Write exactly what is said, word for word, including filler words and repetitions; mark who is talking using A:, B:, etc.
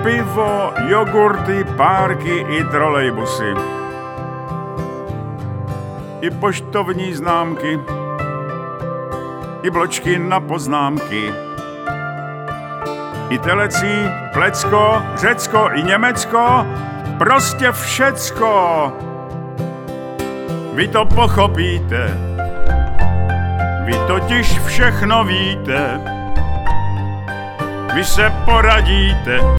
A: pivo, jogurty, párky i trolejbusy. I poštovní známky, i bločky na poznámky. I telecí, Plecko, Řecko i Německo, prostě všecko. Vy to pochopíte, vy totiž všechno víte, vy se poradíte.